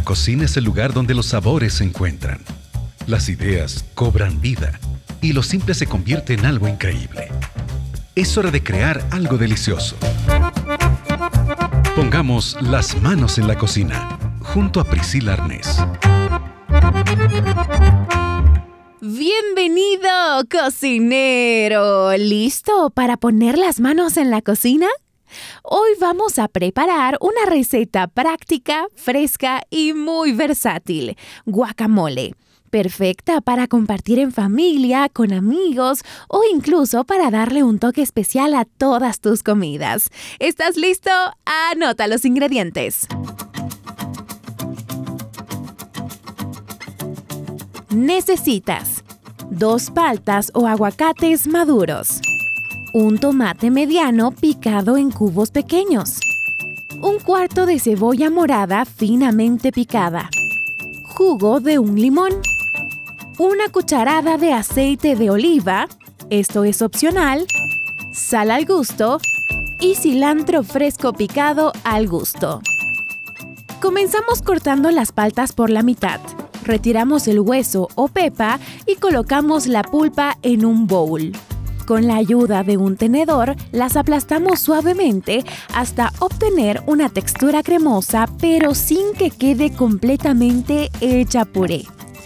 cocina es el lugar donde los sabores se encuentran. Las ideas cobran vida y lo simple se convierte en algo increíble. Es hora de crear algo delicioso. Pongamos las manos en la cocina, junto a Priscila Arnés. ¡Bienvenido, cocinero! ¿Listo para poner las manos en la cocina? Hoy vamos a preparar una receta práctica, fresca y muy versátil: guacamole. Perfecta para compartir en familia, con amigos o incluso para darle un toque especial a todas tus comidas. ¿Estás listo? Anota los ingredientes. Necesitas 2 paltas o aguacates maduros, un tomate mediano picado en cubos pequeños, 1/4 de cebolla morada finamente picada, jugo de un limón, 1 cucharada de aceite de oliva, esto es opcional, sal al gusto y cilantro fresco picado al gusto. Comenzamos cortando las paltas por la mitad. Retiramos el hueso o pepa y colocamos la pulpa en un bowl. Con la ayuda de un tenedor, las aplastamos suavemente hasta obtener una textura cremosa, pero sin que quede completamente hecha puré.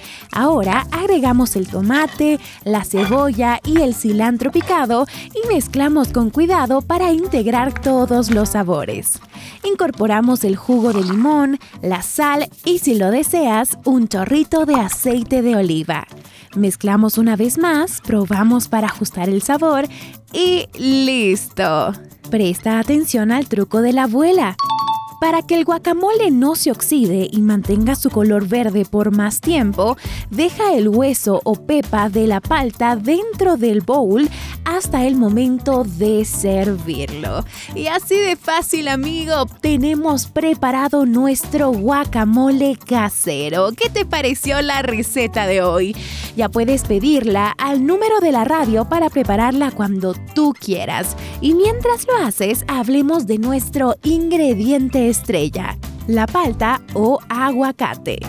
Ahora agregamos el tomate, la cebolla y el cilantro picado y mezclamos con cuidado para integrar todos los sabores. Incorporamos el jugo de limón, la sal y, si lo deseas, un chorrito de aceite de oliva. Mezclamos una vez más, probamos para ajustar el sabor y ¡listo! Presta atención al truco de la abuela. Para que el guacamole no se oxide y mantenga su color verde por más tiempo, deja el hueso o pepa de la palta dentro del bowl hasta el momento de servirlo. Y así de fácil, amigo, tenemos preparado nuestro guacamole casero. ¿Qué te pareció la receta de hoy? Ya puedes pedirla al número de la radio para prepararla cuando tú quieras. Y mientras lo haces, hablemos de nuestro ingrediente estrella: la palta o aguacate.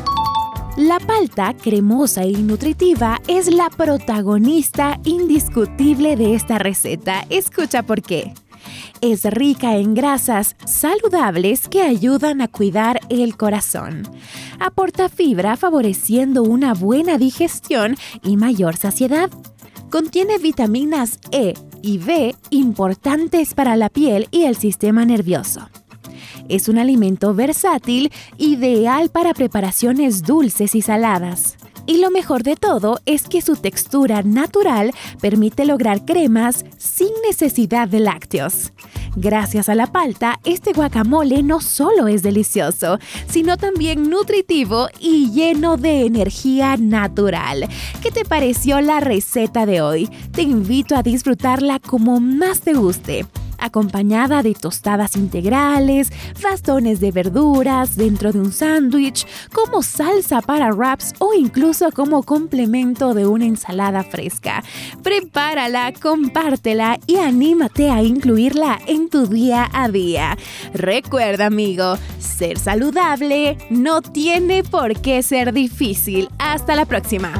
La palta, cremosa y nutritiva, es la protagonista indiscutible de esta receta. Escucha por qué. Es rica en grasas saludables que ayudan a cuidar el corazón. Aporta fibra, favoreciendo una buena digestión y mayor saciedad. Contiene vitaminas E y B, importantes para la piel y el sistema nervioso. Es un alimento versátil, ideal para preparaciones dulces y saladas. Y lo mejor de todo es que su textura natural permite lograr cremas sin necesidad de lácteos. Gracias a la palta, este guacamole no solo es delicioso, sino también nutritivo y lleno de energía natural. ¿Qué te pareció la receta de hoy? Te invito a disfrutarla como más te guste, acompañada de tostadas integrales, bastones de verduras dentro de un sándwich, como salsa para wraps o incluso como complemento de una ensalada fresca. Prepárala, compártela y anímate a incluirla en tu día a día. Recuerda, amigo, ser saludable no tiene por qué ser difícil. Hasta la próxima.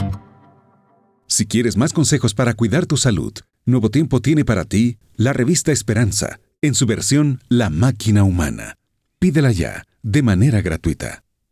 Si quieres más consejos para cuidar tu salud, Nuevo Tiempo tiene para ti la revista Esperanza, en su versión La Máquina Humana. Pídela ya, de manera gratuita.